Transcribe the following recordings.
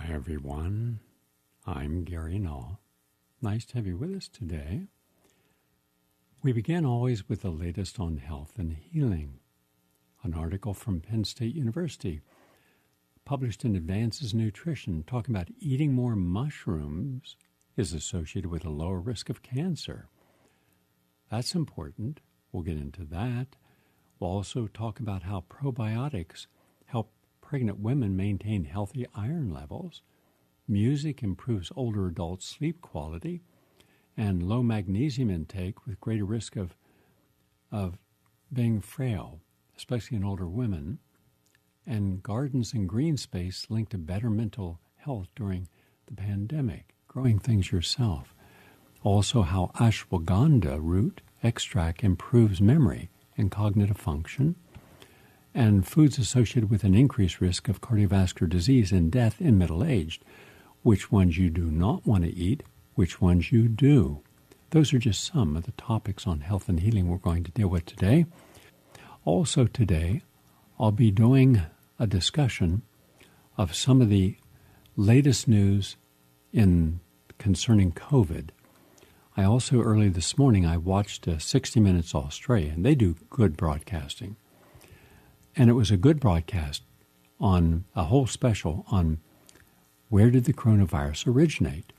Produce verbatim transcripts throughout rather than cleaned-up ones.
Hi, everyone. I'm Gary Null. Nice to have you with us today. We begin always with the latest on health and healing. An article from Penn State University, published in Advances in Nutrition, talking about eating more mushrooms is associated with a lower risk of cancer. That's important. We'll get into that. We'll also talk about how probiotics help pregnant women maintain healthy iron levels. Music improves older adults' sleep quality, and low magnesium intake with greater risk of, of being frail, especially in older women, and gardens and green space linked to better mental health during the pandemic, growing things yourself. Also, how ashwagandha root extract improves memory and cognitive function, and foods associated with an increased risk of cardiovascular disease and death in middle-aged. Which ones you do not want to eat, which ones you do. Those are just some of the topics on health and healing we're going to deal with today. Also today, I'll be doing a discussion of some of the latest news in concerning COVID. I also, early this morning, I watched uh, sixty minutes Australia, and they do good broadcasting. And it was a good broadcast on a whole special on where did the coronavirus originate.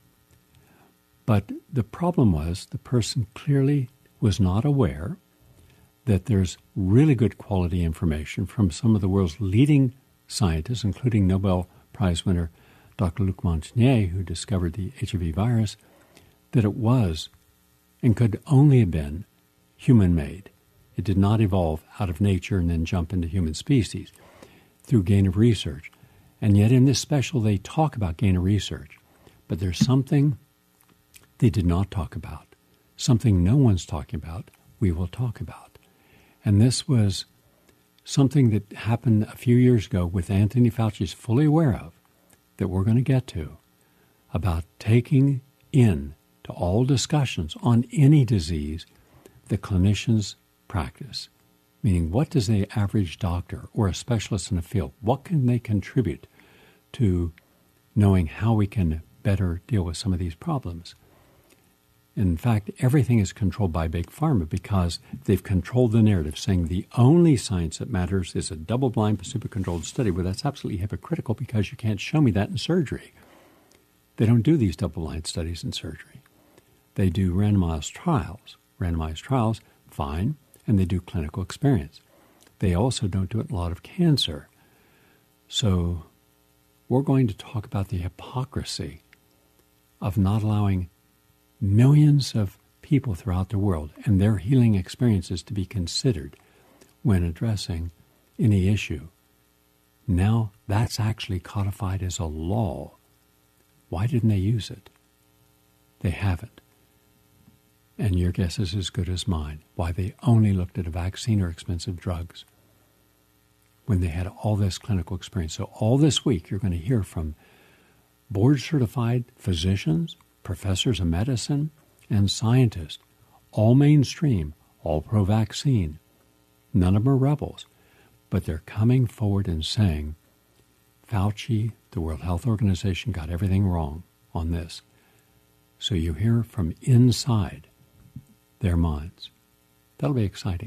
But the problem was the person clearly was not aware that there's really good quality information from some of the world's leading scientists, including Nobel Prize winner Doctor Luc Montagnier, who discovered the H I V virus, that it was and could only have been human-made. It did not evolve out of nature and then jump into human species through gain of research. And yet in this special, they talk about gain of research. But there's something they did not talk about, something no one's talking about, we will talk about. And this was something that happened a few years ago with Anthony Fauci is fully aware of, that we're going to get to, about taking in to all discussions on any disease the clinicians practice, meaning what does the average doctor or a specialist in a field, what can they contribute to knowing how we can better deal with some of these problems? In fact, everything is controlled by Big Pharma because they've controlled the narrative, saying the only science that matters is a double-blind, placebo-controlled study. Well, that's absolutely hypocritical because you can't show me that in surgery. They don't do these double-blind studies in surgery. They do randomized trials. Randomized trials, fine, and they do clinical experience. They also don't do it in a lot of cancer. So we're going to talk about the hypocrisy of not allowing millions of people throughout the world and their healing experiences to be considered when addressing any issue. Now that's actually codified as a law. Why didn't they use it? They haven't. And your guess is as good as mine, why they only looked at a vaccine or expensive drugs when they had all this clinical experience. So all this week, you're going to hear from board-certified physicians, professors of medicine, and scientists, all mainstream, all pro-vaccine. None of them are rebels, but they're coming forward and saying, Fauci, the World Health Organization, got everything wrong on this. So you hear from inside their minds. That'll be exciting.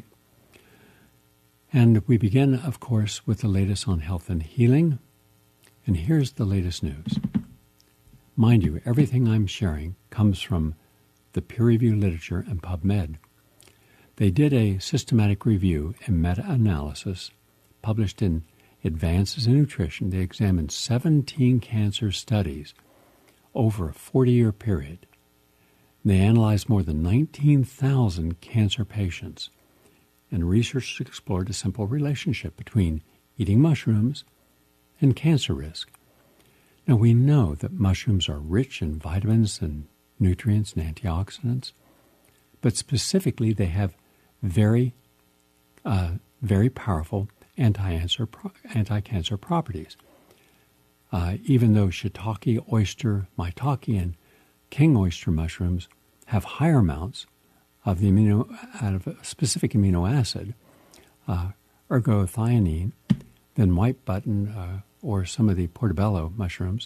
And we begin, of course, with the latest on health and healing. And here's the latest news. Mind you, everything I'm sharing comes from the peer-reviewed literature and PubMed. They did a systematic review and meta-analysis published in Advances in Nutrition. They examined seventeen cancer studies over a forty-year period. They analyzed more than nineteen thousand cancer patients, and research explored a simple relationship between eating mushrooms and cancer risk. Now, we know that mushrooms are rich in vitamins and nutrients and antioxidants, but specifically they have very, uh, very powerful anti-cancer, anti-cancer properties. Uh, even though shiitake, oyster, maitake, and king oyster mushrooms have higher amounts of the amino, out of a specific amino acid, uh, ergothioneine, than white button uh, or some of the portobello mushrooms,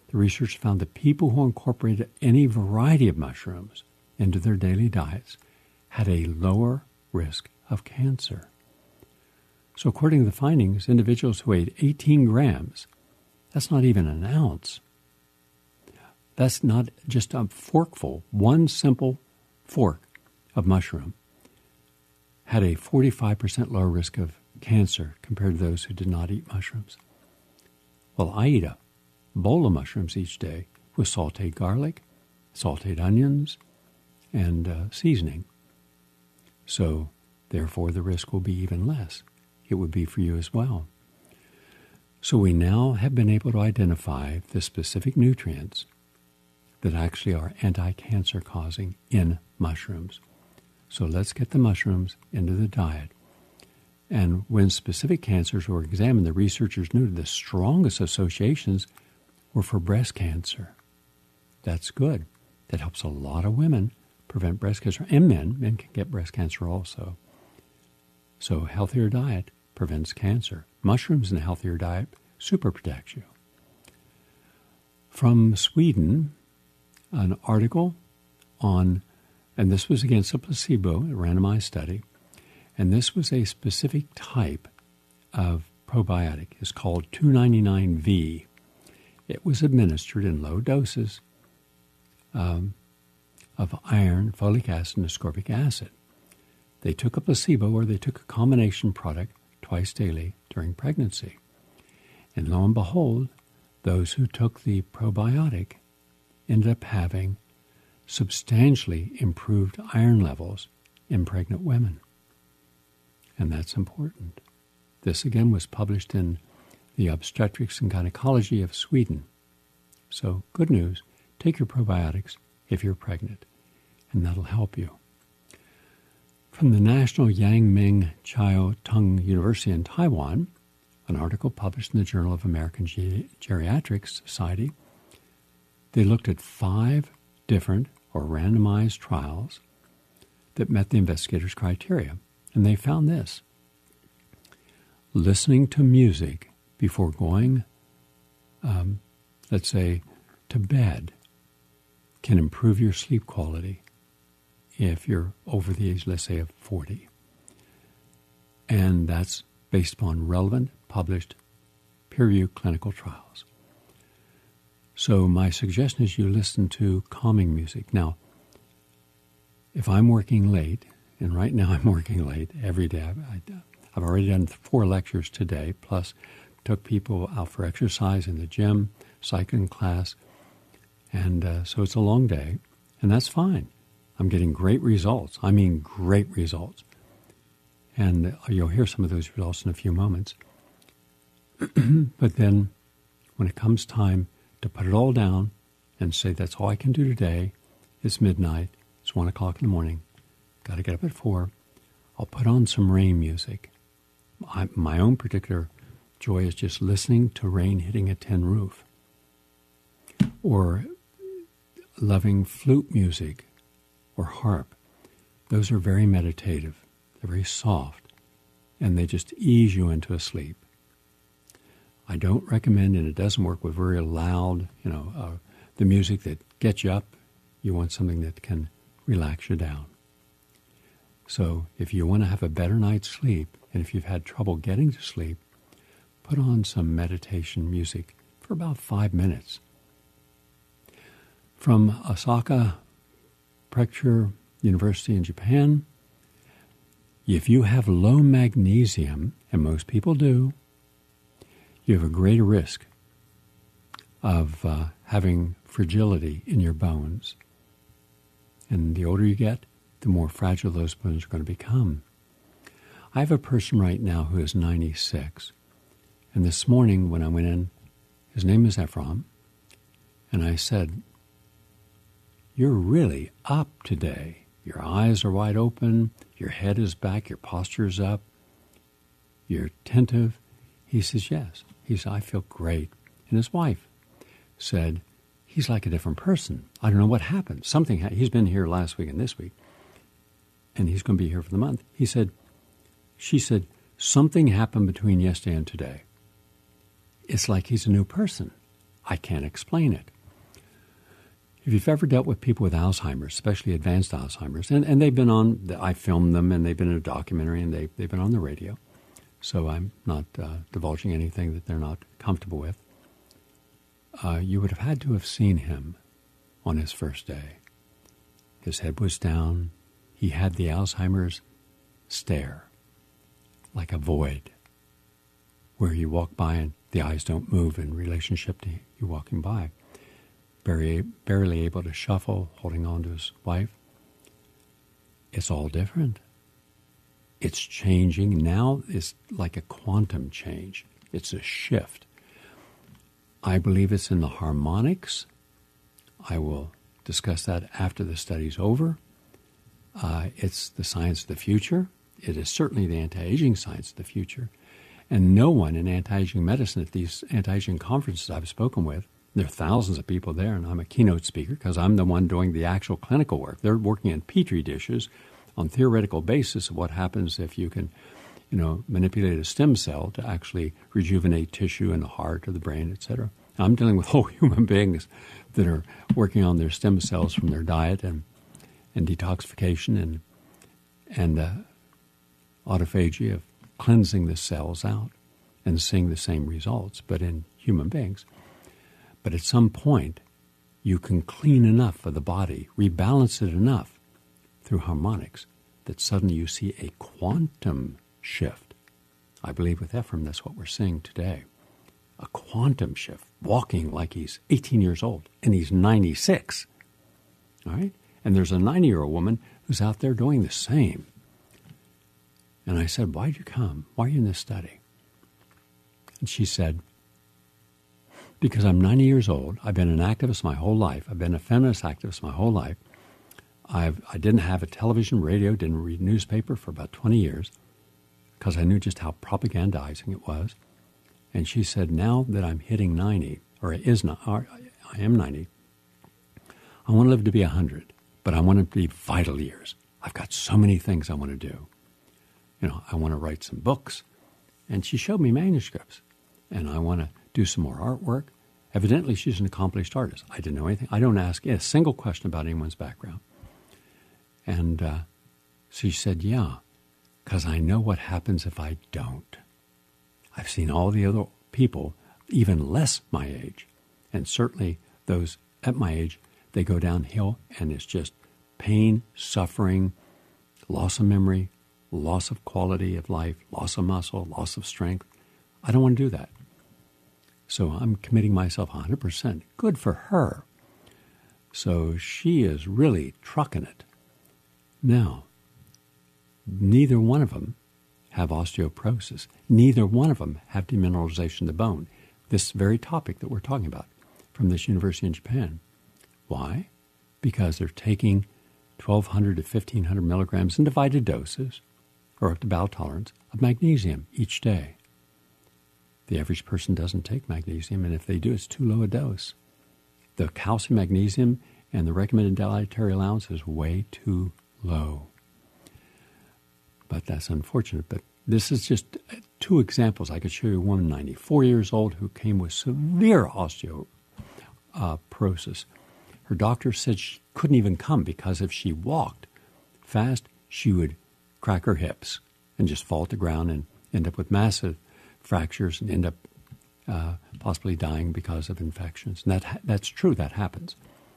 the research found that people who incorporated any variety of mushrooms into their daily diets had a lower risk of cancer. So according to the findings, individuals who ate eighteen grams, that's not even an ounce. That's not just a forkful, one simple fork of mushroom, had a forty-five percent lower risk of cancer compared to those who did not eat mushrooms. Well, I eat a bowl of mushrooms each day with sauteed garlic, sauteed onions, and uh, seasoning. So, therefore, the risk will be even less. It would be for you as well. So we now have been able to identify the specific nutrients that actually are anti-cancer causing in mushrooms. So let's get the mushrooms into the diet. And when specific cancers were examined, the researchers noted the strongest associations were for breast cancer. That's good. That helps a lot of women prevent breast cancer. And men. Men can get breast cancer also. So healthier diet prevents cancer. Mushrooms in a healthier diet super protects you. From Sweden, an article on, and this was against a placebo, a randomized study, and this was a specific type of probiotic. It's called two ninety-nine V. It was administered in low doses um, of iron, folic acid, and ascorbic acid. They took a placebo or they took a combination product twice daily during pregnancy. And lo and behold, those who took the probiotic ended up having substantially improved iron levels in pregnant women. And that's important. This again was published in the Obstetrics and Gynecology of Sweden. So good news, take your probiotics if you're pregnant, and that'll help you. From the National Yang Ming Chiao Tung University in Taiwan, an article published in the Journal of American Ge- Geriatrics Society, they looked at five different or randomized trials that met the investigators' criteria. And they found this. Listening to music before going, um, let's say, to bed can improve your sleep quality if you're over the age, let's say, of forty. And that's based upon relevant, published, peer-reviewed clinical trials. So my suggestion is you listen to calming music. Now, if I'm working late, and right now I'm working late every day, I, I've already done four lectures today, plus took people out for exercise in the gym, cycling class, and uh, so it's a long day, and that's fine. I'm getting great results. I mean great results. And you'll hear some of those results in a few moments. But then when it comes time to put it all down and say, that's all I can do today, it's midnight, it's one o'clock in the morning, got to get up at four, I'll put on some rain music. I, my own particular joy is just listening to rain hitting a tin roof. Or loving flute music or harp. Those are very meditative. They're very soft. And they just ease you into a sleep. I don't recommend, and it doesn't work with very loud, you know, uh, the music that gets you up. You want something that can relax you down. So if you want to have a better night's sleep, and if you've had trouble getting to sleep, put on some meditation music for about five minutes. From Osaka Prefecture University in Japan, if you have low magnesium, and most people do, you have a greater risk of uh, having fragility in your bones. And the older you get, the more fragile those bones are going to become. I have a person right now who is ninety-six. And this morning when I went in, his name is Ephraim, and I said, "You're really up today. Your eyes are wide open, your head is back, your posture is up, you're attentive." He says, "Yes." He said, "I feel great." And his wife said, "He's like a different person. I don't know what happened. Something ha- he's been here last week and this week, and he's going to be here for the month." He said, she said, "Something happened between yesterday and today. It's like he's a new person. I can't explain it. If you've ever dealt with people with Alzheimer's, especially advanced Alzheimer's, and, and they've been on, I filmed them, and they've been in a documentary, and they, they've been on the radio, so I'm not uh, divulging anything that they're not comfortable with. Uh, you would have had to have seen him on his first day. His head was down. He had the Alzheimer's stare, like a void, where you walk by and the eyes don't move in relationship to you walking by. Barely, barely able to shuffle, holding on to his wife. It's all different. It's changing. Now it's like a quantum change. It's a shift. I believe it's in the harmonics. I will discuss that after the study's over. Uh, it's the science of the future. It is certainly the anti-aging science of the future. And no one in anti-aging medicine at these anti-aging conferences I've spoken with, there are thousands of people there, and I'm a keynote speaker because I'm the one doing the actual clinical work. They're working in petri dishes on theoretical basis of what happens if you can, you know, manipulate a stem cell to actually rejuvenate tissue in the heart or the brain, et cetera. I'm dealing with whole human beings that are working on their stem cells from their diet and and detoxification and and uh, autophagy of cleansing the cells out and seeing the same results, but in human beings. But at some point, you can clean enough of the body, rebalance it enough through harmonics that suddenly you see a quantum shift. I believe with Ephraim, that's what we're seeing today. A quantum shift, walking like he's eighteen years old, and he's ninety-six. All right? And there's a ninety-year-old woman who's out there doing the same. And I said, why'd you come? Why are you in this study? And she said, because I'm ninety years old. I've been an activist my whole life. I've been a feminist activist my whole life. I've, I didn't have a television, radio, didn't read newspaper for about twenty years because I knew just how propagandizing it was. And she said, now that I'm hitting ninety, or is not, or I am ninety, I want to live to be one hundred, but I want to be vital years. I've got so many things I want to do. You know, I want to write some books. And she showed me manuscripts. And I want to do some more artwork. Evidently, she's an accomplished artist. I didn't know anything. I don't ask a single question about anyone's background. And uh, she said, yeah, because I know what happens if I don't. I've seen all the other people, even less my age, and certainly those at my age, they go downhill, and it's just pain, suffering, loss of memory, loss of quality of life, loss of muscle, loss of strength. I don't want to do that. So I'm committing myself one hundred percent. Good for her. So she is really trucking it. Now, neither one of them have osteoporosis. Neither one of them have demineralization of the bone. This very topic that we're talking about from this university in Japan. Why? Because they're taking twelve hundred to fifteen hundred milligrams in divided doses, or up to bowel tolerance, of magnesium each day. The average person doesn't take magnesium, and if they do, it's too low a dose. The calcium, magnesium, and the recommended dietary allowance is way too low. But that's unfortunate. But this is just two examples. I could show you a woman ninety-four years old who came with severe osteoporosis. Her doctor said she couldn't even come because if she walked fast, she would crack her hips and just fall to the ground and end up with massive fractures and end up uh, possibly dying because of infections. And that that's true. That happens.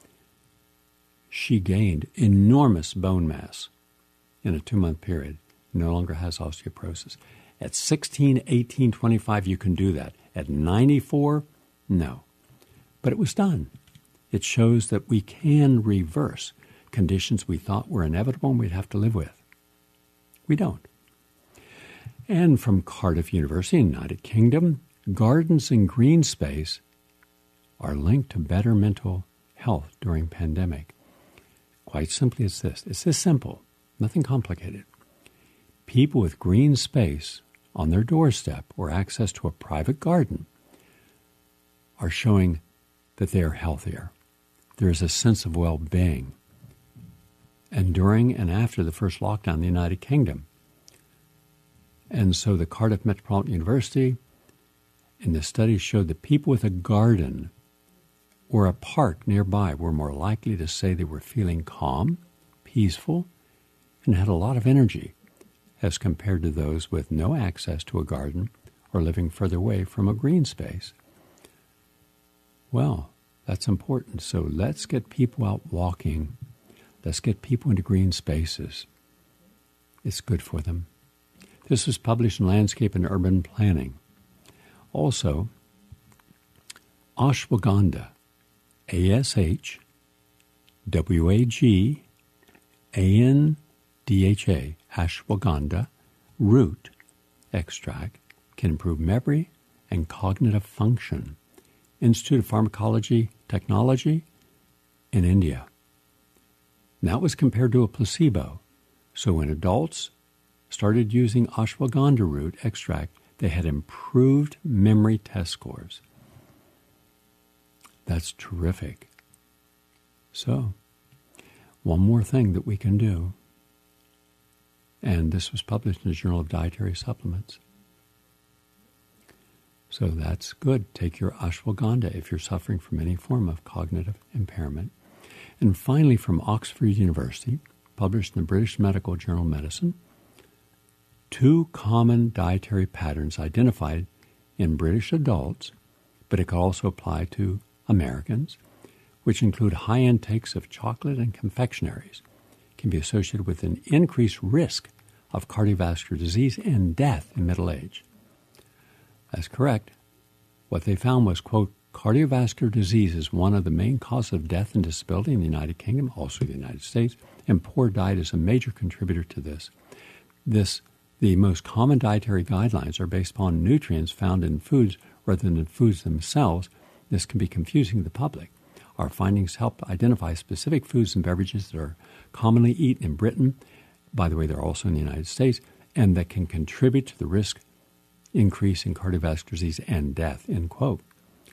She gained enormous bone mass in a two-month period. No longer has osteoporosis. At sixteen, eighteen, twenty-five, you can do that. At ninety-four, no. But it was done. It shows that we can reverse conditions we thought were inevitable and we'd have to live with. We don't. And from Cardiff University in the United Kingdom, gardens and green space are linked to better mental health during pandemic. Quite simply, it's this. It's this simple, nothing complicated. People with green space on their doorstep or access to a private garden are showing that they are healthier. There is a sense of well-being. And during and after the first lockdown in the United Kingdom. And so the Cardiff Metropolitan University in the study showed that people with a garden or a park nearby were more likely to say they were feeling calm, peaceful, and had a lot of energy as compared to those with no access to a garden or living further away from a green space. Well, that's important. So let's get people out walking. Let's get people into green spaces. It's good for them. This was published in Landscape and Urban Planning. Also, ashwagandha, A S H W A G A N D H A, ashwagandha root extract can improve memory and cognitive function. Institute of Pharmacology Technology in India. And that was compared to a placebo. So when adults started using ashwagandha root extract, they had improved memory test scores. That's terrific. So, one more thing that we can do, and this was published in the Journal of Dietary Supplements. So that's good. Take your ashwagandha if you're suffering from any form of cognitive impairment. And finally, from Oxford University, published in the British Medical Journal of Medicine, two common dietary patterns identified in British adults, but it could also apply to Americans, which include high intakes of chocolate and confectionaries, can be associated with an increased risk of cardiovascular disease and death in middle age. That's correct. What they found was, quote, cardiovascular disease is one of the main causes of death and disability in the United Kingdom, also the United States, and poor diet is a major contributor to this. This, the most common dietary guidelines are based upon nutrients found in foods rather than in foods themselves. This can be confusing to the public. Our findings help identify specific foods and beverages that are commonly eaten in Britain, by the way, they're also in the United States, and that can contribute to the risk increase in cardiovascular disease and death, end quote.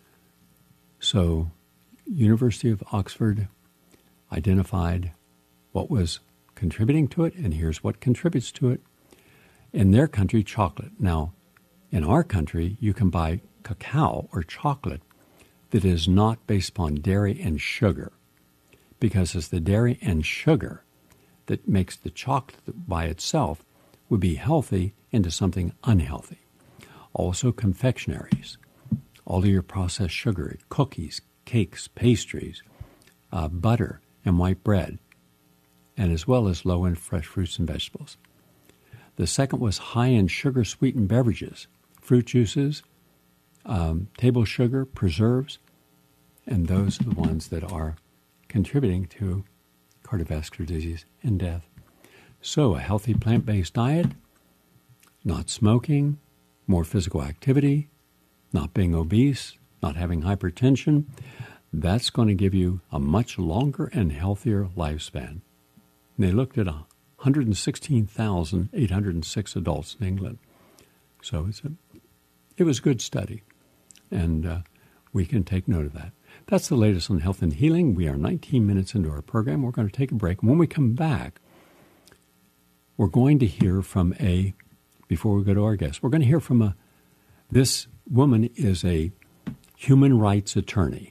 So, University of Oxford identified what was contributing to it, and here's what contributes to it. In their country, chocolate. Now, in our country, you can buy cacao or chocolate that is not based upon dairy and sugar, because it's the dairy and sugar that makes the chocolate by itself would be healthy into something unhealthy. Also confectionaries, all of your processed sugar, cookies, cakes, pastries, uh, butter, and white bread, and as well as low in fresh fruits and vegetables. The second was high in sugar-sweetened beverages, fruit juices, um, table sugar, preserves, and those are the ones that are contributing to cardiovascular disease and death. So a healthy plant-based diet, not smoking, more physical activity, not being obese, not having hypertension, that's going to give you a much longer and healthier lifespan. And they looked at one hundred sixteen thousand eight hundred six adults in England. So it's a, it was a good study, and uh, we can take note of that. That's the latest on health and healing. We are nineteen minutes into our program. We're going to take a break. When we come back, we're going to hear from a, before we go to our guest, we're going to hear from a, this woman is a human rights attorney.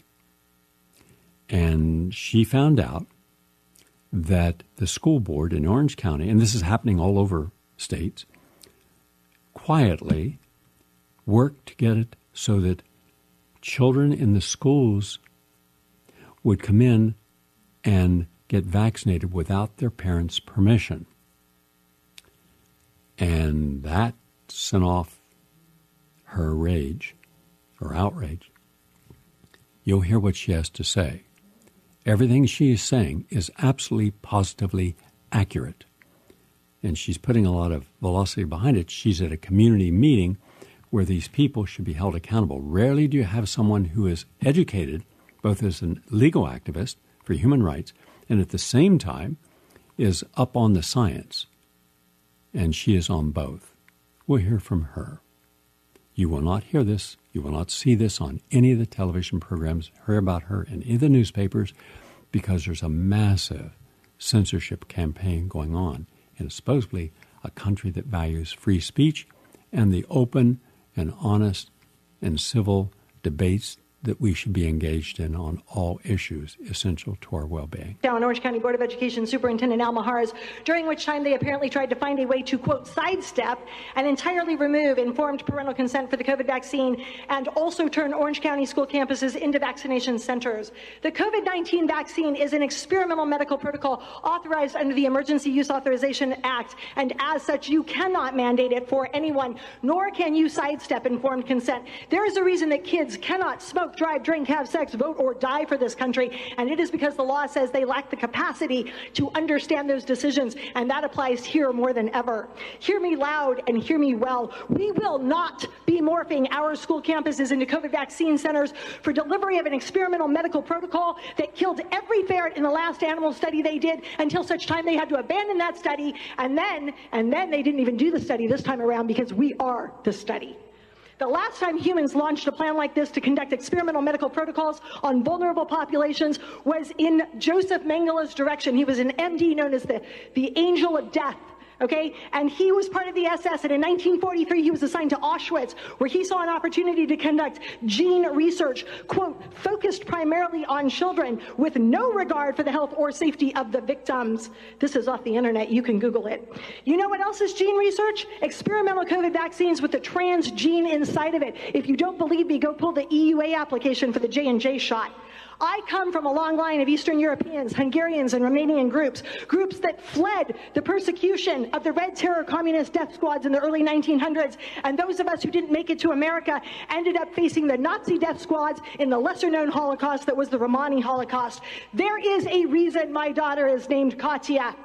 And she found out that the school board in Orange County, and this is happening all over states, quietly worked to get it so that children in the schools would come in and get vaccinated without their parents' permission. And that sent off her rage or outrage. You'll hear what she has to say. Everything she is saying is absolutely, positively accurate. And she's putting a lot of velocity behind it. She's at a community meeting where these people should be held accountable. Rarely do you have someone who is educated, both as a legal activist for human rights, and at the same time is up on the science. And she is on both. We'll hear from her. You will not hear this. You will not see this on any of the television programs, hear about her in any of the newspapers, because there's a massive censorship campaign going on in supposedly a country that values free speech and the open and honest and civil debates that we should be engaged in on all issues essential to our well-being. Down Orange County Board of Education Superintendent Al Maharas, during which time they apparently tried to find a way to, quote, sidestep and entirely remove informed parental consent for the COVID vaccine and also turn Orange County school campuses into vaccination centers. The COVID nineteen vaccine is an experimental medical protocol authorized under the Emergency Use Authorization Act, and as such, you cannot mandate it for anyone, nor can you sidestep informed consent. There is a reason that kids cannot smoke, drive, drink, have sex, vote, or die for this country, and it is because the law says they lack the capacity to understand those decisions, and that applies here more than ever. Hear me loud and hear me well. We will not be morphing our school campuses into COVID vaccine centers for delivery of an experimental medical protocol that killed every ferret in the last animal study they did until such time they had to abandon that study, and then, and then they didn't even do the study this time around because we are the study. The last time humans launched a plan like this to conduct experimental medical protocols on vulnerable populations was in Joseph Mengele's direction. He was an M D known as the, the Angel of Death. Okay, and he was part of the S S, and in nineteen forty-three he was assigned to Auschwitz, where he saw an opportunity to conduct gene research, quote, focused primarily on children with no regard for the health or safety of the victims. This is off the internet, you can Google it. You know what else is gene research? Experimental COVID vaccines with the trans gene inside of it. If you don't believe me, go pull the E U A application for the J and J shot. I come from a long line of Eastern Europeans, Hungarians, and Romanian groups, groups that fled the persecution of the Red Terror communist death squads in the early nineteen hundreds, and those of us who didn't make it to America ended up facing the Nazi death squads in the lesser-known Holocaust that was the Romani Holocaust. There is a reason my daughter is named Katya.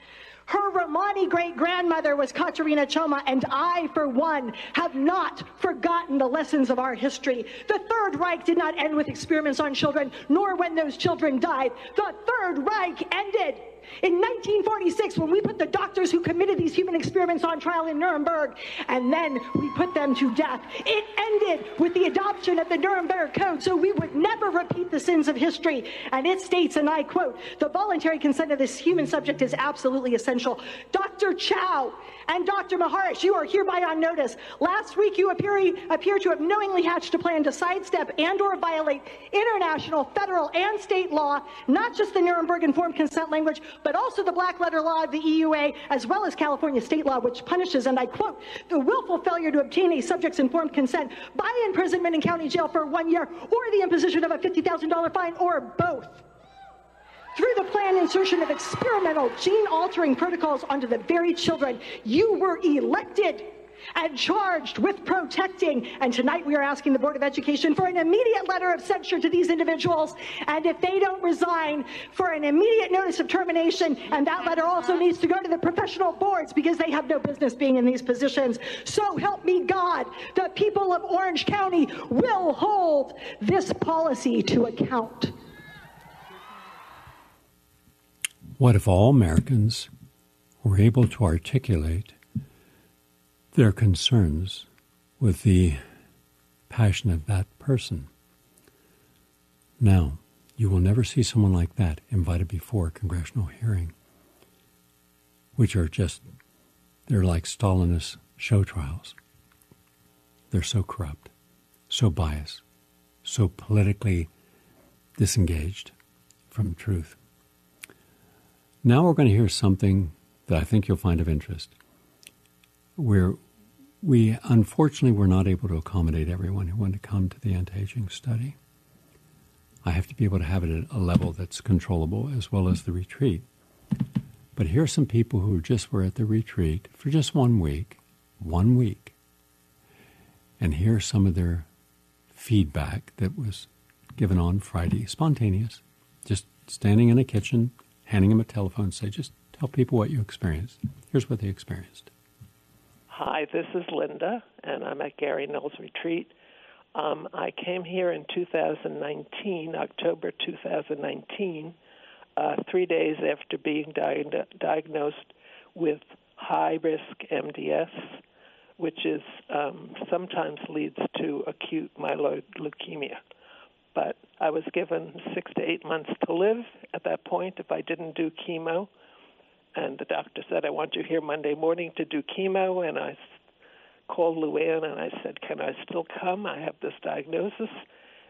Her Romani great-grandmother was Katerina Choma, and I, for one, have not forgotten the lessons of our history. The Third Reich did not end with experiments on children, nor when those children died. The Third Reich ended in nineteen forty-six, when we put the doctors who committed these human experiments on trial in Nuremberg, and then we put them to death. It ended with the adoption of the Nuremberg Code, so we would never repeat the sins of history. And it states, and I quote, the voluntary consent of this human subject is absolutely essential. Doctor Chow and Doctor Maharas, you are hereby on notice. Last week, you appear, appear to have knowingly hatched a plan to sidestep and or violate international, federal, and state law, not just the Nuremberg informed consent language, but also the black letter law of the E U A, as well as California state law, which punishes, and I quote, the willful failure to obtain a subject's informed consent by imprisonment in county jail for one year, or the imposition of a fifty thousand dollars fine, or both. Through the planned insertion of experimental gene-altering protocols onto the very children you were elected and charged with protecting. And tonight we are asking the Board of Education for an immediate letter of censure to these individuals, and if they don't resign, for an immediate notice of termination, and that letter also needs to go to the professional boards because they have no business being in these positions. So help me God, the people of Orange County will hold this policy to account. What if all Americans were able to articulate their concerns with the passion of that person? Now, you will never see someone like that invited before a congressional hearing, which are just, they're like Stalinist show trials. They're so corrupt, so biased, so politically disengaged from truth. Now we're going to hear something that I think you'll find of interest. Where we, unfortunately, were not able to accommodate everyone who wanted to come to the anti-aging study. I have to be able to have it at a level that's controllable, as well as the retreat. But here are some people who just were at the retreat for just one week, one week. And here's some of their feedback that was given on Friday, spontaneous, just standing in a kitchen, handing them a telephone, say, just tell people what you experienced. Here's what they experienced. Hi, this is Linda, and I'm at Gary Knowles Retreat. Um, I came here in two thousand nineteen, October two thousand nineteen, uh, three days after being di- diagnosed with high-risk M D S, which is um, sometimes leads to acute myeloid leukemia. But I was given six to eight months to live at that point if I didn't do chemo. And the doctor said, I want you here Monday morning to do chemo. And I called Luann and I said, can I still come? I have this diagnosis.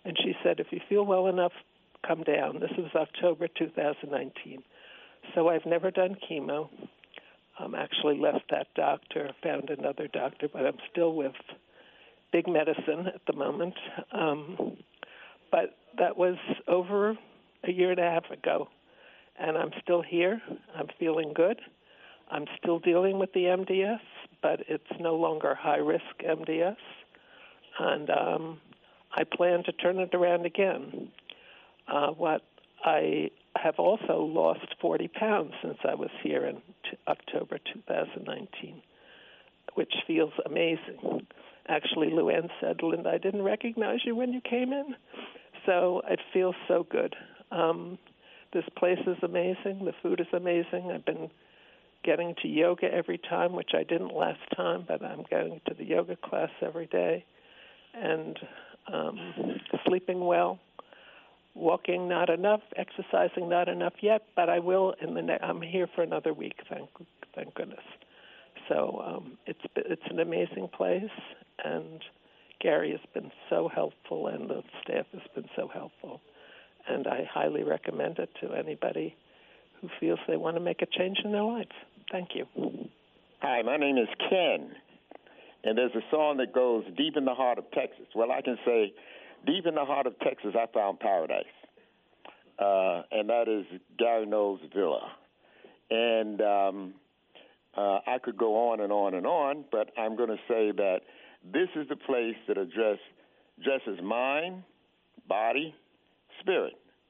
And she said, if you feel well enough, come down. This was October two thousand nineteen. So I've never done chemo. Um, actually left that doctor, found another doctor, but I'm still with big medicine at the moment. Um, but that was over a year and a half ago, and I'm still here. I'm feeling good. I'm still dealing with the M D S, but it's no longer high-risk M D S, and um, I plan to turn it around again. Uh, what I have also lost forty pounds since I was here in t- October two thousand nineteen, which feels amazing. Actually, Luann said, Linda, I didn't recognize you when you came in. So it feels so good. Um, this place is amazing. The food is amazing. I've been getting to yoga every time, which I didn't last time, but I'm going to the yoga class every day. And um, sleeping well. Walking not enough, exercising not enough yet, but I will. In the ne- I'm here for another week, thank thank goodness. So um, it's it's an amazing place, and Gary has been so helpful, and the staff has been so helpful, and I highly recommend it to anybody who feels they want to make a change in their life. Thank you. Hi, my name is Ken, and there's a song that goes, Deep in the Heart of Texas. Well, I can say, deep in the heart of Texas, I found paradise, uh, and that is Gary Knowles Villa. And um, uh, I could go on and on and on, but I'm going to say that this is the place that address, addresses mind, body, spirit.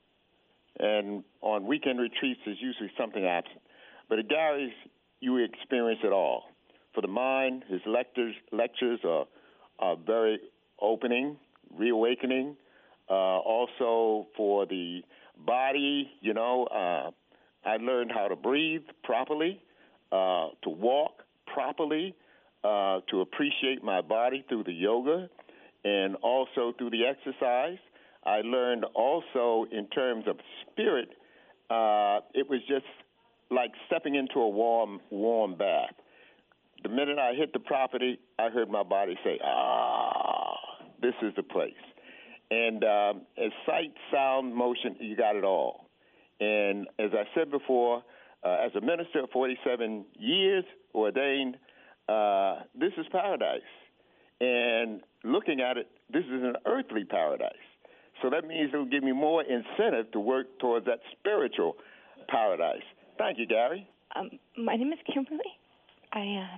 And on weekend retreats, there's usually something absent. But at Gary's, you experience it all. For the mind, his lectures, lectures are, are very opening, reawakening. Uh, also for the body, you know, uh, I learned how to breathe properly, uh, to walk properly, uh, to appreciate my body through the yoga, and also through the exercise. I learned also in terms of spirit, uh, it was just like stepping into a warm, warm bath. The minute I hit the property, I heard my body say, ah, this is the place. And um, as sight, sound, motion, you got it all. And as I said before, uh, as a minister of forty-seven years ordained, uh, this is paradise. And looking at it, this is an earthly paradise. So that means it will give me more incentive to work towards that spiritual paradise. Thank you, Gary. Um, my name is Kimberly. I um,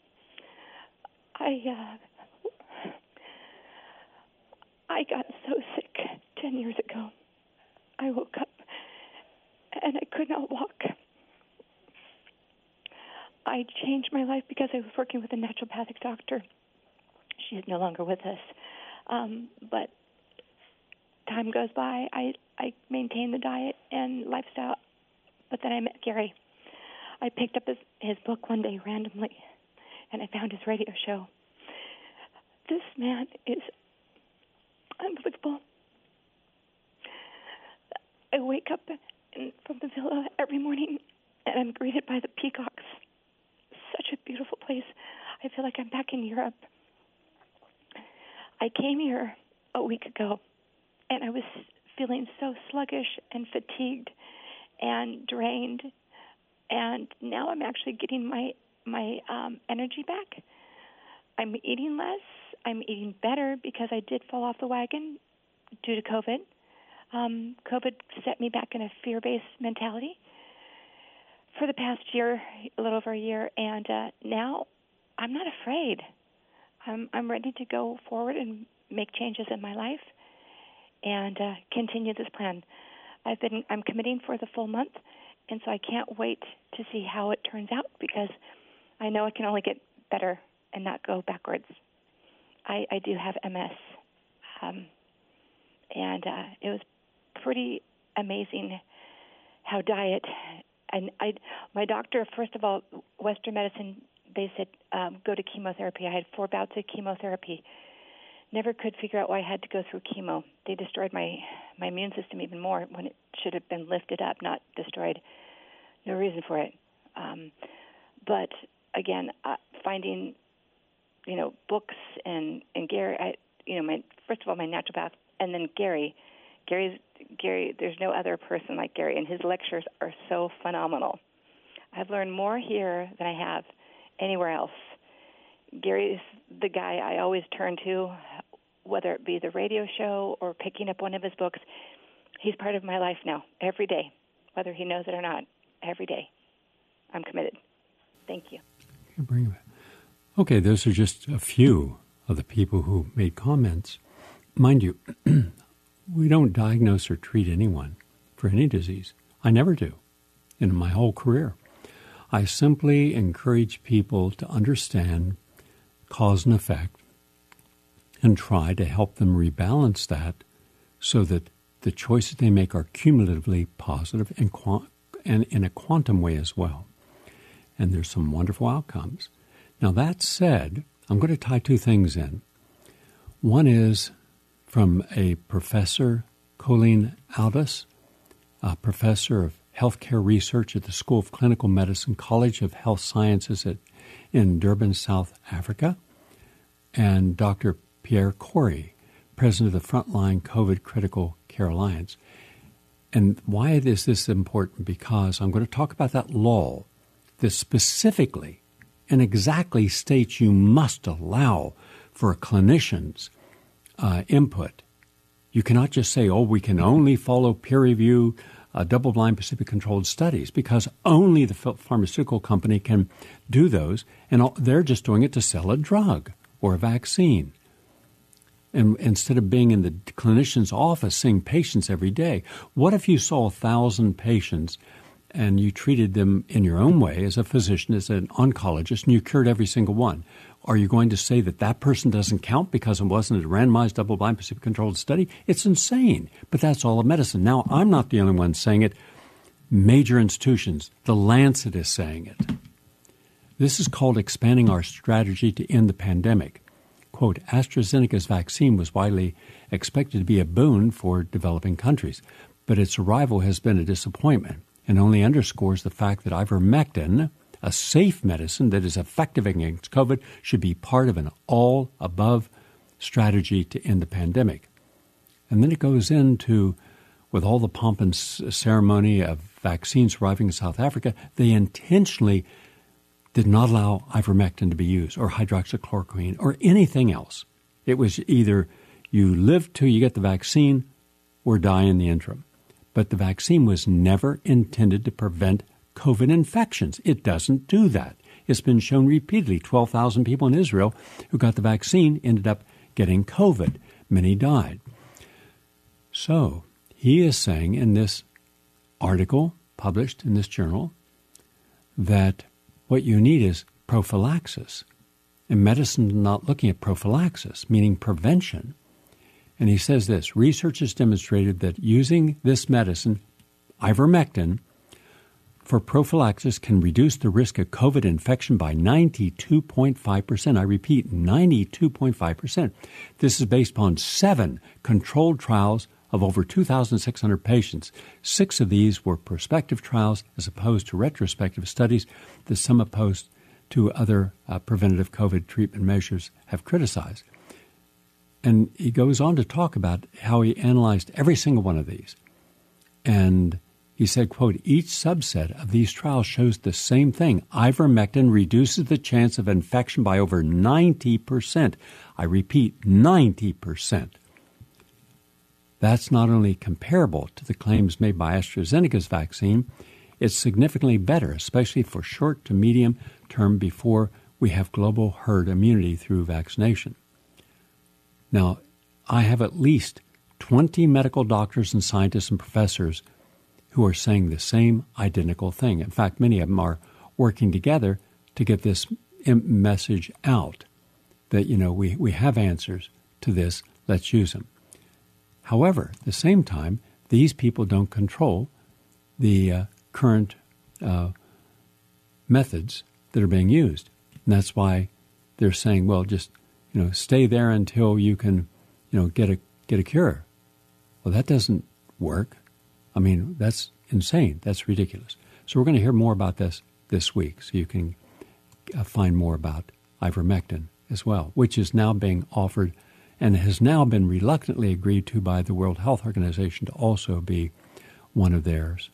I uh, I got so sick ten years ago. I woke up and I could not walk. I changed my life because I was working with a naturopathic doctor. She is no longer with us, um, but time goes by. I I maintain the diet and lifestyle, but then I met Gary. I picked up his, his book one day randomly, and I found his radio show. This man is unbelievable. I wake up in, from the villa every morning, and I'm greeted by the peacocks. Such a beautiful place. I feel like I'm back in Europe. I came here a week ago, and I was feeling so sluggish and fatigued and drained. And now I'm actually getting my my um, energy back. I'm eating less. I'm eating better because I did fall off the wagon due to COVID. Um, COVID set me back in a fear-based mentality for the past year, a little over a year, and uh, now I'm not afraid. I'm I'm ready to go forward and make changes in my life and uh, continue this plan. I've been I'm committing for the full month. And so I can't wait to see how it turns out because I know it can only get better and not go backwards. I, I do have M S, um, and uh, it was pretty amazing how diet and I. My doctor, first of all, Western medicine, they said um, go to chemotherapy. I had four bouts of chemotherapy. Never could figure out why I had to go through chemo. They destroyed my, my immune system even more when it should have been lifted up, not destroyed. No reason for it. Um, but again, uh, finding, you know, books and, and Gary, I, you know, my first of all, my naturopath and then Gary. Gary's Gary. There's no other person like Gary, and his lectures are so phenomenal. I've learned more here than I have anywhere else. Gary's the guy I always turn to, whether it be the radio show or picking up one of his books. He's part of my life now, every day, whether he knows it or not, every day. I'm committed. Thank you. Bring it back. Okay, those are just a few of the people who made comments. Mind you, we don't diagnose or treat anyone for any disease. I never do in my whole career. I simply encourage people to understand cause and effect and try to help them rebalance that so that the choices they make are cumulatively positive and, qu- and in a quantum way as well. And there's some wonderful outcomes. Now, that said, I'm going to tie two things in. One is from a professor, Colleen Aldous, a professor of healthcare research at the School of Clinical Medicine, College of Health Sciences at, in Durban, South Africa, and Doctor Pierre Corey, president of the Frontline COVID Critical Care Alliance. And why is this important? Because I'm going to talk about that law that specifically and exactly states you must allow for a clinician's uh, input. You cannot just say, oh, we can only follow peer-review, uh, double-blind, placebo-controlled studies, because only the pharmaceutical company can do those, and all, they're just doing it to sell a drug or a vaccine. And instead of being in the clinician's office seeing patients every day, what if you saw a thousand patients and you treated them in your own way as a physician, as an oncologist, and you cured every single one? Are you going to say that that person doesn't count because it wasn't a randomized, double-blind, placebo-controlled study? It's insane, but that's all of medicine. Now, I'm not the only one saying it. Major institutions, the Lancet is saying it. This is called expanding our strategy to end the pandemic. Quote, AstraZeneca's vaccine was widely expected to be a boon for developing countries, but its arrival has been a disappointment and only underscores the fact that ivermectin, a safe medicine that is effective against COVID, should be part of an all-above strategy to end the pandemic. And then it goes into, with all the pomp and ceremony of vaccines arriving in South Africa, they intentionally did not allow ivermectin to be used, or hydroxychloroquine, or anything else. It was either you live till you get the vaccine or die in the interim. But the vaccine was never intended to prevent COVID infections. It doesn't do that. It's been shown repeatedly. twelve thousand people in Israel who got the vaccine ended up getting COVID. Many died. So he is saying in this article published in this journal that what you need is prophylaxis. And medicine is not looking at prophylaxis, meaning prevention. And he says this, research has demonstrated that using this medicine, ivermectin, for prophylaxis can reduce the risk of COVID infection by ninety-two point five percent. I repeat, ninety-two point five percent. This is based upon seven controlled trials of over two thousand six hundred patients. Six of these were prospective trials as opposed to retrospective studies that some opposed to other uh, preventative COVID treatment measures have criticized. And he goes on to talk about how he analyzed every single one of these. And he said, quote, each subset of these trials shows the same thing. Ivermectin reduces the chance of infection by over ninety percent. I repeat, ninety percent. That's not only comparable to the claims made by AstraZeneca's vaccine, it's significantly better, especially for short to medium term before we have global herd immunity through vaccination. Now, I have at least twenty medical doctors and scientists and professors who are saying the same identical thing. In fact, many of them are working together to get this message out that, you know, we, we have answers to this, let's use them. However, at the same time, these people don't control the uh, current uh, methods that are being used. And that's why they're saying, well, just, you know, stay there until you can, you know, get a get a cure. Well, that doesn't work. I mean, that's insane. That's ridiculous. So we're going to hear more about this this week, so you can uh, find more about ivermectin as well, which is now being offered and has now been reluctantly agreed to by the World Health Organization to also be one of theirs.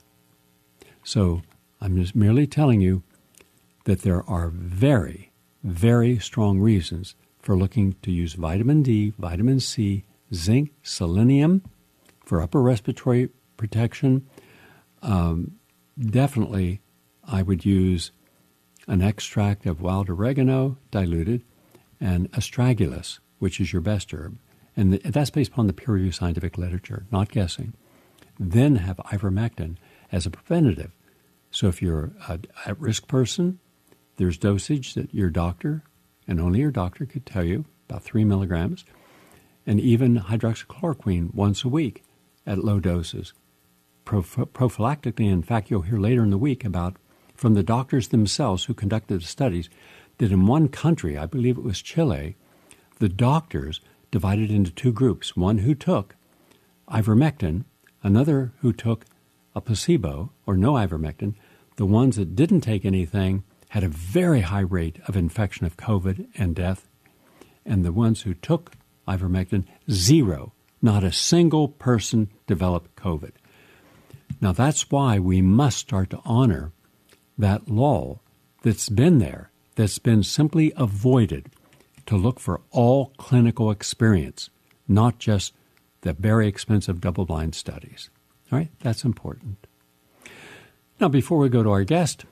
So I'm just merely telling you that there are very, very strong reasons for looking to use vitamin D, vitamin C, zinc, selenium for upper respiratory protection. Um, definitely, I would use an extract of wild oregano diluted and astragalus, which is your best herb. And the, that's based upon the peer-reviewed scientific literature, not guessing. Then have ivermectin as a preventative. So if you're a at-risk person, there's dosage that your doctor, and only your doctor, could tell you, about three milligrams, and even hydroxychloroquine once a week at low doses. Proph- prophylactically, in fact, you'll hear later in the week about, from the doctors themselves who conducted the studies, that in one country, I believe it was Chile, the doctors divided into two groups, one who took ivermectin, another who took a placebo, or no ivermectin. The ones that didn't take anything had a very high rate of infection of COVID and death, and the ones who took ivermectin, zero. Not a single person developed COVID. Now that's why we must start to honor that lull that's been there, that's been simply avoided, to look for all clinical experience, not just the very expensive double-blind studies. All right, that's important. Now, before we go to our guest,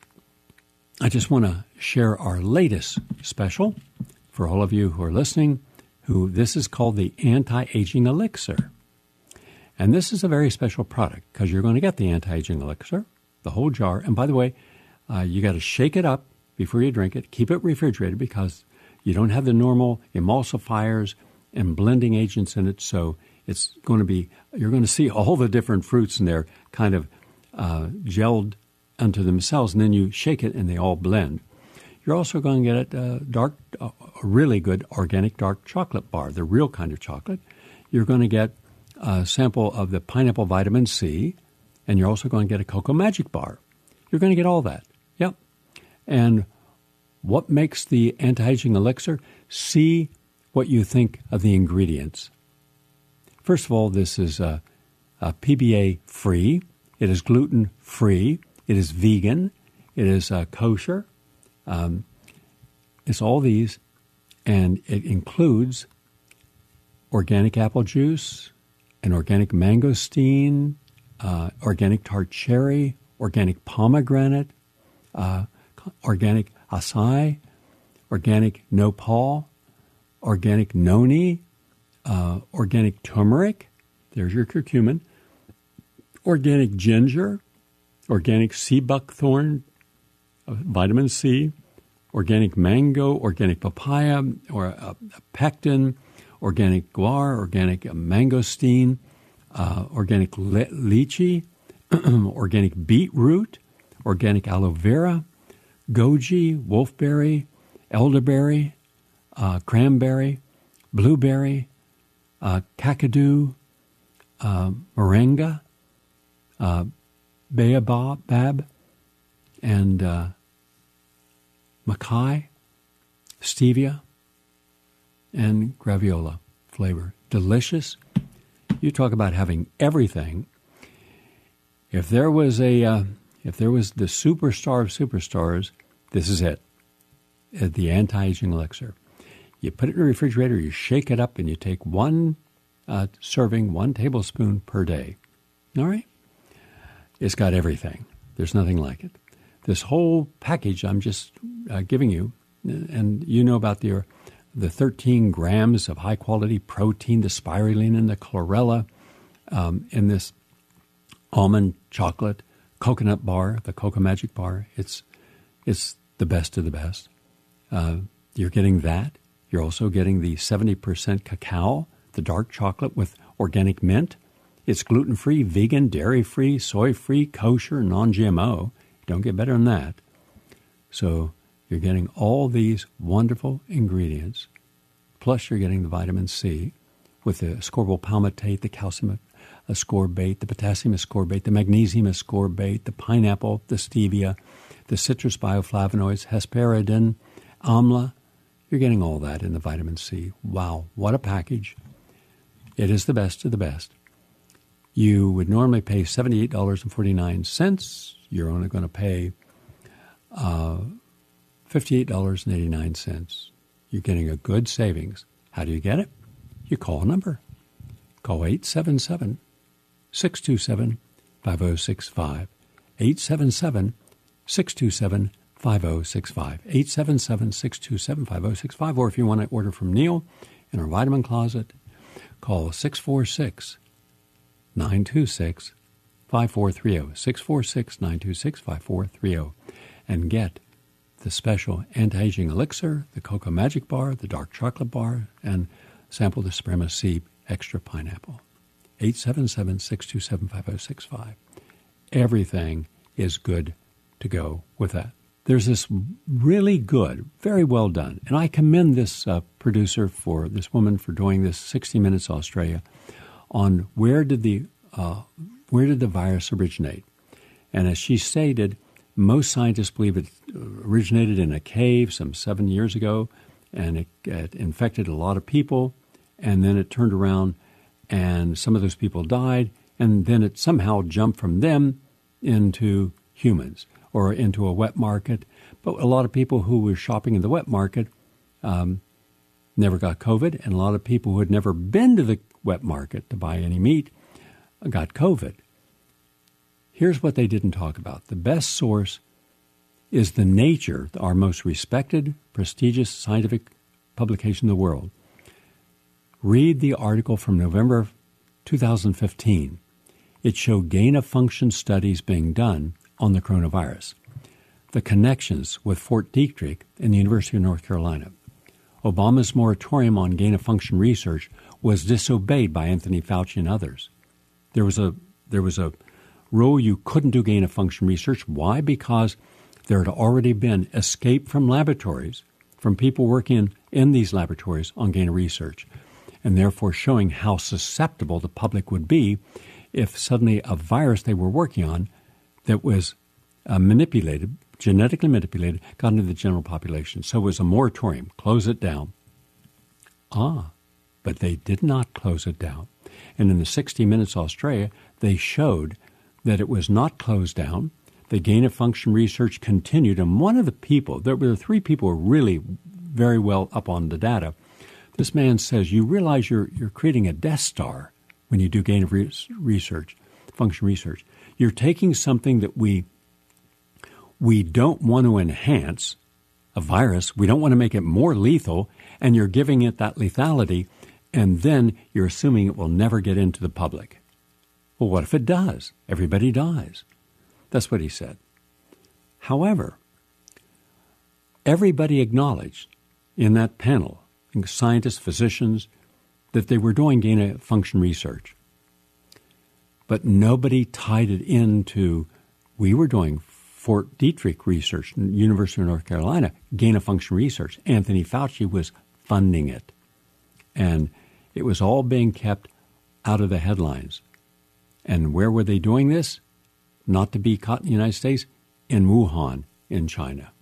I just want to share our latest special for all of you who are listening, who this is called the Anti-Aging Elixir. And this is a very special product because you're going to get the Anti-Aging Elixir, the whole jar. And by the way, uh, you got to shake it up before you drink it. Keep it refrigerated because you don't have the normal emulsifiers and blending agents in it. So it's going to be, you're going to see all the different fruits in there kind of uh, gelled unto themselves, and then you shake it and they all blend. You're also going to get a dark, a really good organic dark chocolate bar, the real kind of chocolate. You're going to get a sample of the pineapple vitamin C, and you're also going to get a Cocoa Magic bar. You're going to get all that. Yep. And what makes the anti-aging elixir? See what you think of the ingredients. First of all, this is a, a P B A-free. It is gluten-free. It is vegan. It is uh, kosher. Um, it's all these, and it includes organic apple juice, an organic mangosteen, uh, organic tart cherry, organic pomegranate, uh, organic acai, organic nopal, organic noni, uh, organic turmeric, there's your curcumin, organic ginger, organic sea buckthorn, uh, vitamin C, organic mango, organic papaya, or uh, pectin, organic guar, organic mangosteen, uh, organic le- lychee, organic beetroot, organic aloe vera, goji, wolfberry, elderberry, uh, cranberry, blueberry, uh, kakadu, uh, moringa, uh, baobab, and uh, makai, stevia, and graviola flavor. Delicious. You talk about having everything. If there was a, uh, if there was the superstar of superstars, this is it. Uh, the anti-aging elixir. You put it in the refrigerator, you shake it up, and you take one uh, serving, one tablespoon per day. All right? It's got everything. There's nothing like it. This whole package I'm just uh, giving you, and you know about the the thirteen grams of high-quality protein, the spirulina and the chlorella um, in this almond chocolate coconut bar, the Cocoa Magic bar. It's it's the best of the best. Uh, you're getting that. You're also getting the seventy percent cacao, the dark chocolate with organic mint. It's gluten-free, vegan, dairy-free, soy-free, kosher, non-G M O. Don't get better than that. So you're getting all these wonderful ingredients, plus you're getting the vitamin C with the ascorbyl palmitate, the calcium ascorbate, the potassium ascorbate, the magnesium ascorbate, the pineapple, the stevia, the citrus bioflavonoids, hesperidin, amla. You're getting all that in the vitamin C. Wow, what a package. It is the best of the best. You would normally pay seventy-eight dollars and forty-nine cents. You're only going to pay uh, fifty-eight dollars and eighty-nine cents. You're getting a good savings. How do you get it? You call a number. Call eight seven seven, six two seven, five zero six five. eight seven seven, six two seven, five zero six five. eight seven seven, six two seven, five zero six five. Or if you want to order from Neil in our vitamin closet, call six four six, nine two six, five four three zero. six four six, nine two six, five four three zero. And get the special anti-aging elixir, the Cocoa Magic Bar, the dark chocolate bar, and sample the Suprema C Extra Pineapple. eight seven seven, six two seven, five zero six five. Everything is good to go with that. There's this really good, very well done, and I commend this uh, producer for, this woman for doing this sixty minutes Australia, on where did the uh, where did the virus originate. And as she stated, most scientists believe it originated in a cave some seven years ago, and it, it infected a lot of people, and then it turned around, and some of those people died, and then it somehow jumped from them into humans or into a wet market. But a lot of people who were shopping in the wet market um, never got COVID, and a lot of people who had never been to the wet market to buy any meat got COVID. Here's what they didn't talk about. The best source is the Nature, our most respected, prestigious scientific publication in the world. Read the article from November two thousand fifteen. It showed gain-of-function studies being done on the coronavirus, the connections with Fort Detrick and the University of North Carolina. Obama's moratorium on gain-of-function research was disobeyed by Anthony Fauci and others. There was a there was a rule you couldn't do gain-of-function research. Why? Because there had already been escape from laboratories, from people working in, in these laboratories on gain of research, and therefore showing how susceptible the public would be if suddenly a virus they were working on that was uh, manipulated, genetically manipulated, got into the general population. So it was a moratorium. Close it down. Ah, but they did not close it down. And in the sixty minutes Australia, they showed that it was not closed down. The gain-of-function research continued, and one of the people, there were three people who were really very well up on the data. This man says, you realize you're you're creating a Death Star when you do gain of re- research, function research. You're taking something that we we don't want to enhance, a virus, we don't want to make it more lethal, and you're giving it that lethality, and then you're assuming it will never get into the public. Well, what if it does? Everybody dies. That's what he said. However, everybody acknowledged in that panel, scientists, physicians, that they were doing gain-of-function research. But nobody tied it into, we were doing Fort Detrick research, University of North Carolina, gain-of-function research. Anthony Fauci was funding it. And it was all being kept out of the headlines. And where were they doing this? Not to be caught in the United States, in Wuhan, in China.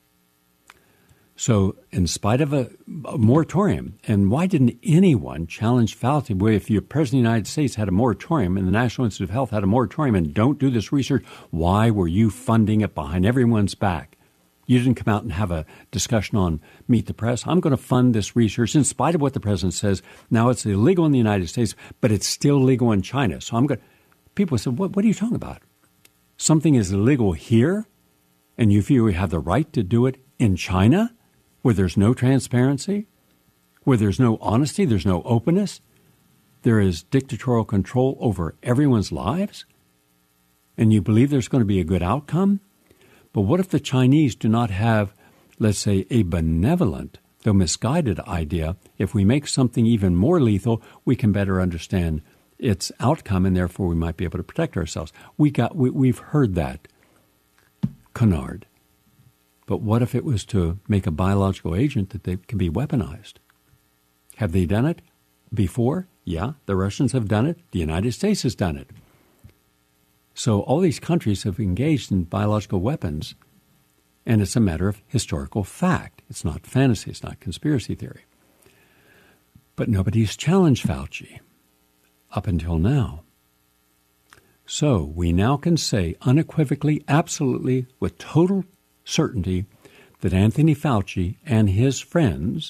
So in spite of a, a moratorium, and why didn't anyone challenge Fauci? Well, if the President of the United States had a moratorium and the National Institute of Health had a moratorium and don't do this research, why were you funding it behind everyone's back? You didn't come out and have a discussion on Meet the Press. I'm going to fund this research in spite of what the President says. Now it's illegal in the United States, but it's still legal in China. So I'm going to... People said, what, what are you talking about? Something is illegal here, and you feel you have the right to do it in China, where there's no transparency, where there's no honesty, there's no openness, there is dictatorial control over everyone's lives, and you believe there's going to be a good outcome? But what if the Chinese do not have, let's say, a benevolent, though misguided idea? If we make something even more lethal, we can better understand its outcome, and therefore we might be able to protect ourselves. We got, we, we've heard that canard. But what if it was to make a biological agent that they can be weaponized? Have they done it before? Yeah, the Russians have done it. The United States has done it. So all these countries have engaged in biological weapons. And it's a matter of historical fact. It's not fantasy. It's not conspiracy theory. But nobody's challenged Fauci up until now. So we now can say unequivocally, absolutely, with total certainty that Anthony Fauci and his friends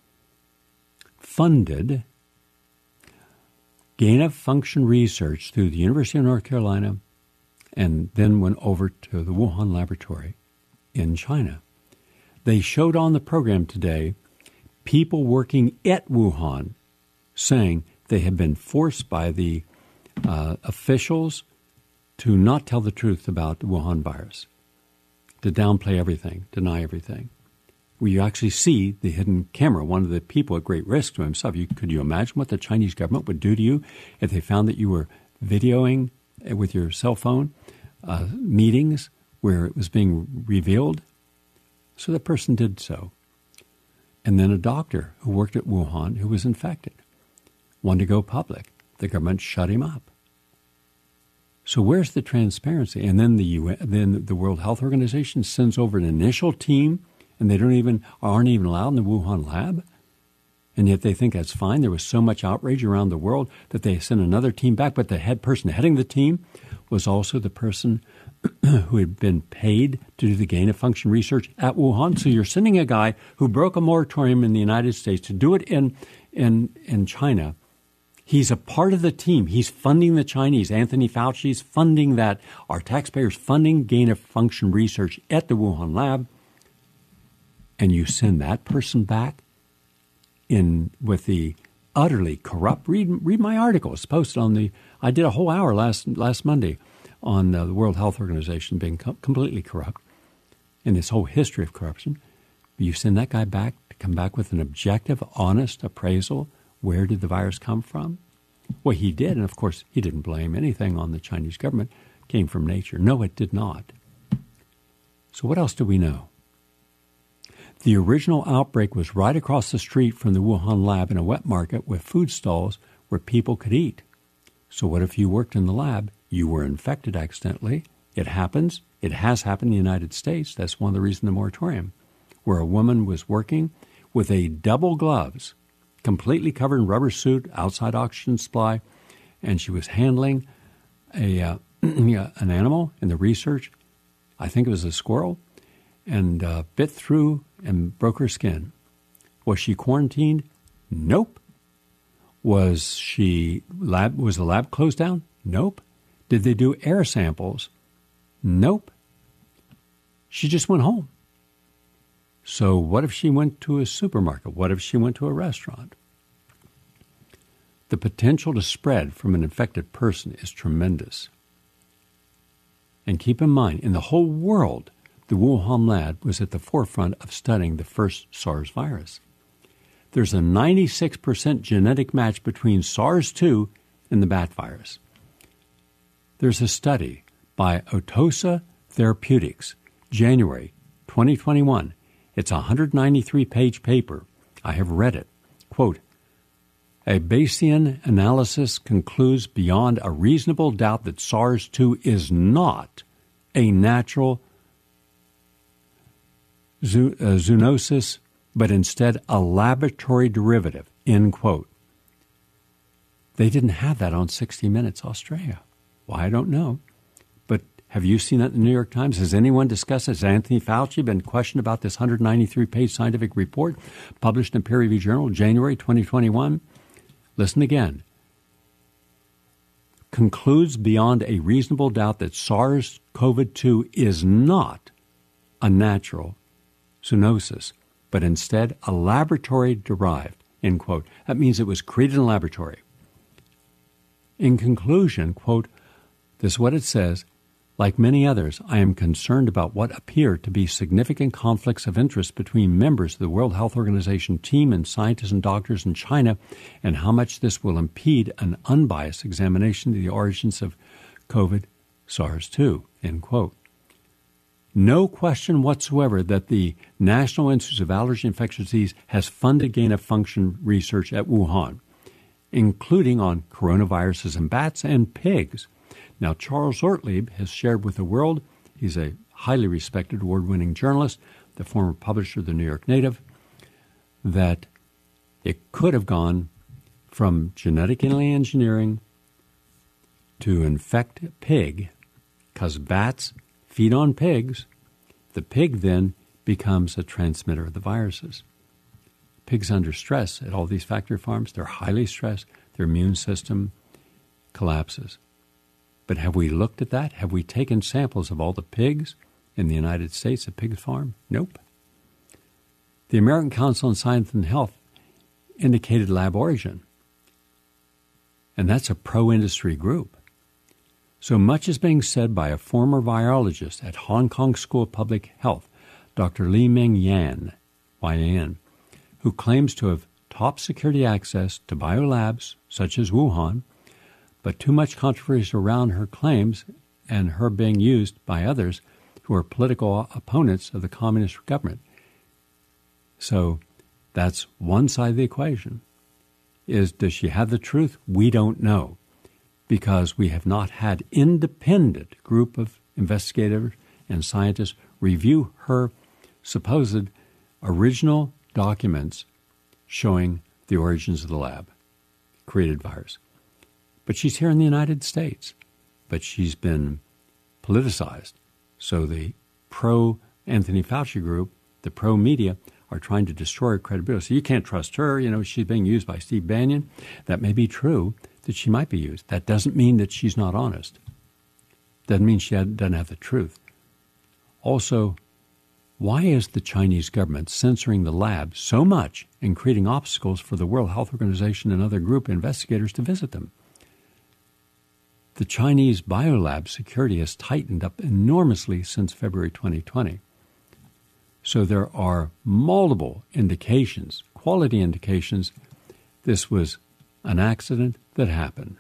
funded gain-of-function research through the University of North Carolina and then went over to the Wuhan laboratory in China. They showed on the program today people working at Wuhan saying they had been forced by the uh, officials to not tell the truth about the Wuhan virus, to downplay everything, deny everything. Where you actually see the hidden camera, one of the people at great risk to himself. You, could you imagine what the Chinese government would do to you if they found that you were videoing with your cell phone uh, meetings where it was being revealed? So the person did so. And then a doctor who worked at Wuhan who was infected wanted to go public. The government shut him up. So where's the transparency? And then the U N, then the World Health Organization sends over an initial team, and they don't even aren't even allowed in the Wuhan lab, and yet they think that's fine. There was so much outrage around the world that they sent another team back. But the head person heading the team was also the person who had been paid to do the gain-of-function research at Wuhan. So you're sending a guy who broke a moratorium in the United States to do it in in in China. He's a part of the team. He's funding the Chinese. Anthony Fauci's funding that. Our taxpayers funding gain-of-function research at the Wuhan lab. And you send that person back in with the utterly corrupt. Read read my article. It's posted on the. I did a whole hour last last Monday on uh, the World Health Organization being co- completely corrupt and this whole history of corruption. You send that guy back to come back with an objective, honest appraisal. Where did the virus come from? Well, he did, and of course, he didn't blame anything on the Chinese government. It came from nature. No, it did not. So what else do we know? The original outbreak was right across the street from the Wuhan lab in a wet market with food stalls where people could eat. So what if you worked in the lab? You were infected accidentally. It happens. It has happened in the United States. That's one of the reasons the moratorium, where a woman was working with a double gloves, completely covered in rubber suit, outside oxygen supply, and she was handling a uh, an animal in the research. I think it was a squirrel, and uh, bit through and broke her skin. Was she quarantined? Nope. Was she lab? Was the lab closed down? Nope. Did they do air samples? Nope. She just went home. So what if she went to a supermarket? What if she went to a restaurant? The potential to spread from an infected person is tremendous. And keep in mind, in the whole world, the Wuhan lab was at the forefront of studying the first SARS virus. There's a ninety-six percent genetic match between SARS two and the bat virus. There's a study by Otosa Therapeutics, January twenty twenty-one. It's a one hundred ninety-three page paper. I have read it. Quote, a Bayesian analysis concludes beyond a reasonable doubt that SARS two is not a natural zo- uh, zoonosis, but instead a laboratory derivative, end quote. They didn't have that on sixty minutes Australia. Why, I don't know. But have you seen that in the New York Times? Has anyone discussed it? Has Anthony Fauci been questioned about this one hundred ninety-three page scientific report published in a peer-reviewed journal, January twenty twenty-one? Listen again. Concludes beyond a reasonable doubt that SARS-C o V two is not a natural zoonosis, but instead a laboratory-derived, end quote. That means it was created in a laboratory. In conclusion, quote, this is what it says, like many others, I am concerned about what appear to be significant conflicts of interest between members of the World Health Organization team and scientists and doctors in China, and how much this will impede an unbiased examination of the origins of COVID SARS two, end quote. No question whatsoever that the National Institute of Allergy and Infectious Disease has funded gain-of-function research at Wuhan, including on coronaviruses in bats and pigs. Now, Charles Ortlieb has shared with the world, he's a highly respected, award-winning journalist, the former publisher of the New York Native, that it could have gone from genetically engineering to infect a pig, because bats feed on pigs. The pig then becomes a transmitter of the viruses. Pigs under stress at all these factory farms, they're highly stressed, their immune system collapses. But have we looked at that? Have we taken samples of all the pigs in the United States at Pig Farm? Nope. The American Council on Science and Health indicated lab origin, and that's a pro-industry group. So much is being said by a former virologist at Hong Kong School of Public Health, Doctor Li Meng Yan, Y A N, who claims to have top security access to biolabs such as Wuhan, but too much controversy around her claims and her being used by others who are political opponents of the communist government. So that's one side of the equation. Is, does she have the truth? We don't know, because we have not had independent group of investigators and scientists review her supposed original documents showing the origins of the lab created virus. But she's here in the United States, but she's been politicized. So the pro-Anthony Fauci group, the pro-media, are trying to destroy her credibility. So you can't trust her. You know, she's being used by Steve Bannon. That may be true, that she might be used. That doesn't mean that she's not honest. Doesn't mean she doesn't have the truth. Also, why is the Chinese government censoring the lab so much and creating obstacles for the World Health Organization and other group investigators to visit them? The Chinese biolab security has tightened up enormously since February twenty twenty. So there are multiple indications, quality indications, this was an accident that happened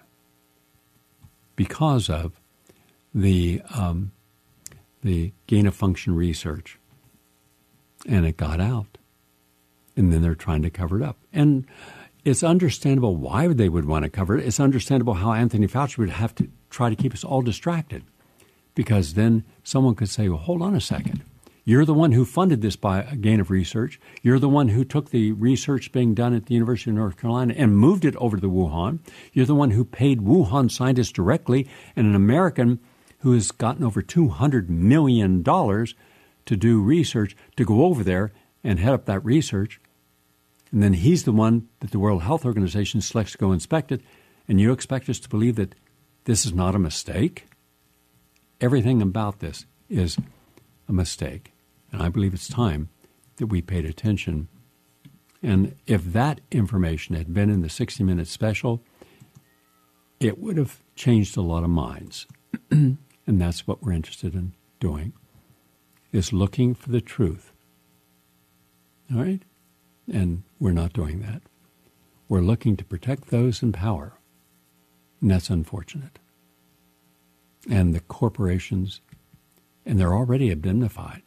because of the um, the gain-of-function research. And it got out. And then they're trying to cover it up. And it's understandable why they would want to cover it. It's understandable how Anthony Fauci would have to try to keep us all distracted. Because then someone could say, well, hold on a second. You're the one who funded this by a gain of research. You're the one who took the research being done at the University of North Carolina and moved it over to Wuhan. You're the one who paid Wuhan scientists directly, and an American who has gotten over two hundred million dollars to do research to go over there and head up that research. And then he's the one that the World Health Organization selects to go inspect it. And you expect us to believe that this is not a mistake? Everything about this is a mistake. And I believe it's time that we paid attention. And if that information had been in the sixty minute special, it would have changed a lot of minds. And that's what we're interested in doing, is looking for the truth. All right? And we're not doing that. We're looking to protect those in power. And that's unfortunate. And the corporations, and they're already identified.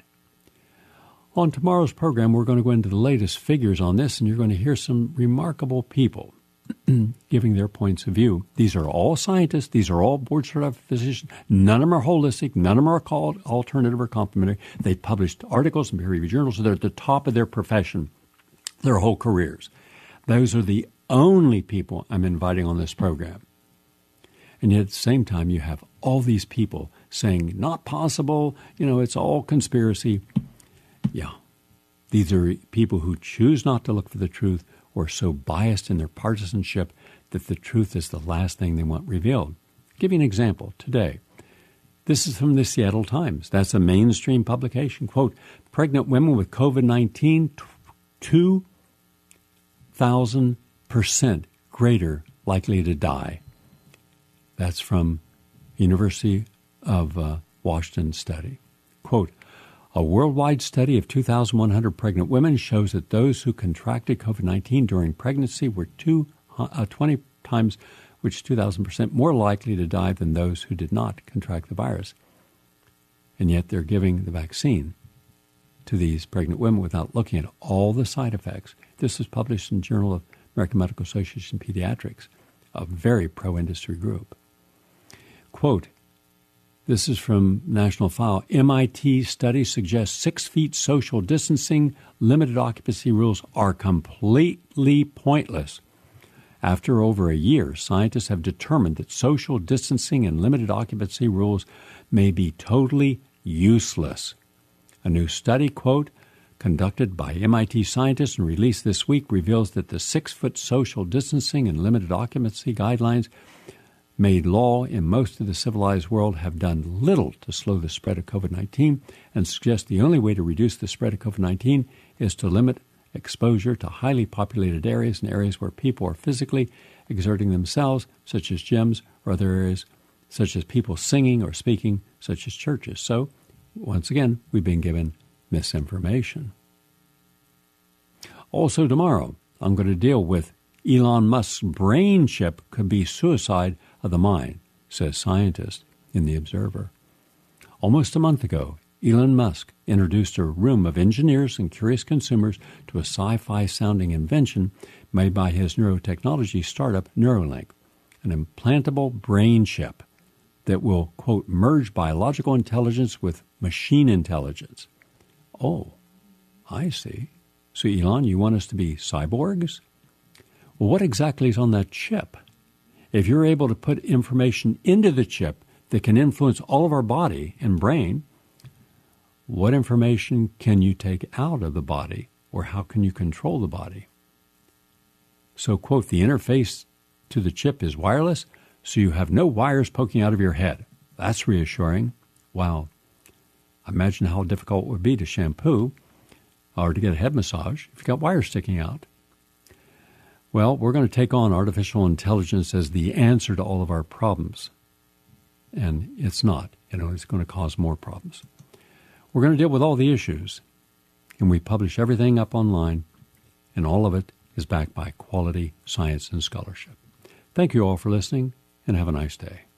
On tomorrow's program, we're going to go into the latest figures on this, and you're going to hear some remarkable people giving their points of view. These are all scientists. These are all board-certified physicians. None of them are holistic. None of them are called alternative or complementary. They published articles in peer-reviewed journals, so they're at the top of their profession, their whole careers. Those are the only people I'm inviting on this program. And yet at the same time, you have all these people saying, not possible, you know, it's all conspiracy. Yeah, these are people who choose not to look for the truth or so biased in their partisanship that the truth is the last thing they want revealed. I'll give you an example today. This is from the Seattle Times. That's a mainstream publication. Quote, pregnant women with COVID nineteen, two thousand percent greater likely to die. That's from University of uh, Washington study. Quote, a worldwide study of two thousand one hundred pregnant women shows that those who contracted COVID nineteen during pregnancy were two, uh, twenty times, which is two thousand percent more likely to die than those who did not contract the virus. And yet they're giving the vaccine to these pregnant women without looking at all the side effects. This was published in the Journal of American Medical Association Pediatrics, a very pro-industry group. Quote, This is from National File. M I T study suggests six feet social distancing, limited occupancy rules are completely pointless. After over a year, scientists have determined that social distancing and limited occupancy rules may be totally useless. A new study, quote, conducted by M I T scientists and released this week reveals that the six-foot social distancing and limited occupancy guidelines made law in most of the civilized world have done little to slow the spread of COVID nineteen and suggest the only way to reduce the spread of COVID nineteen is to limit exposure to highly populated areas and areas where people are physically exerting themselves, such as gyms, or other areas such as people singing or speaking, such as churches. So, once again, we've been given misinformation. Also tomorrow, I'm going to deal with Elon Musk's brain chip could be suicide of the mind, says scientist in The Observer. Almost a month ago, Elon Musk introduced a room of engineers and curious consumers to a sci-fi-sounding invention made by his neurotechnology startup Neuralink, an implantable brain chip that will, quote, merge biological intelligence with machine intelligence. Oh, I see. So, Elon, you want us to be cyborgs? Well, what exactly is on that chip? If you're able to put information into the chip that can influence all of our body and brain, what information can you take out of the body, or how can you control the body? So, quote, the interface to the chip is wireless, so you have no wires poking out of your head. That's reassuring. Wow. Imagine how difficult it would be to shampoo or to get a head massage if you've got wires sticking out. Well, we're going to take on artificial intelligence as the answer to all of our problems. And it's not. You know, it's going to cause more problems. We're going to deal with all the issues. And we publish everything up online, and all of it is backed by quality science and scholarship. Thank you all for listening, and have a nice day.